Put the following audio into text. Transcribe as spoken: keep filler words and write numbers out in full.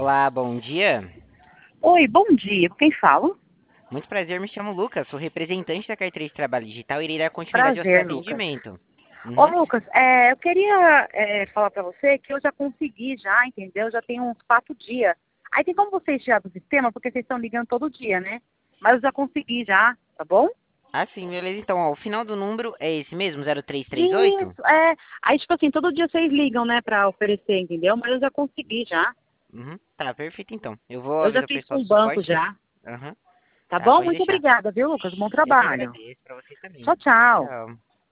Olá, bom dia. Oi, bom dia. Com quem falo? Muito prazer, me chamo Lucas, sou representante da Carteira de Trabalho Digital e irei dar continuidade ao seu Prazer, Lucas. atendimento. Ô, Uhum. Lucas, é, eu queria é, falar pra você que eu já consegui já, entendeu? Já tem uns quatro dias. Aí tem como vocês tirar do sistema, porque vocês estão ligando todo dia, né? Mas eu já consegui já, tá bom? Ah, sim, beleza. Então, ó, o final do número é esse mesmo, zero três três oito? Isso, é. Aí, tipo assim, todo dia vocês ligam, né, pra oferecer, entendeu? Mas eu já consegui já. Uhum. Tá, perfeito então. Eu vou Eu já avisar o fiz pessoal com do o banco suporte. já. Aham. Tá Tá, bom? pode Muito deixar. obrigada, viu, Lucas? Bom Eu que trabalho. agradeço pra vocês também. Tchau, Tchau, tchau. tchau.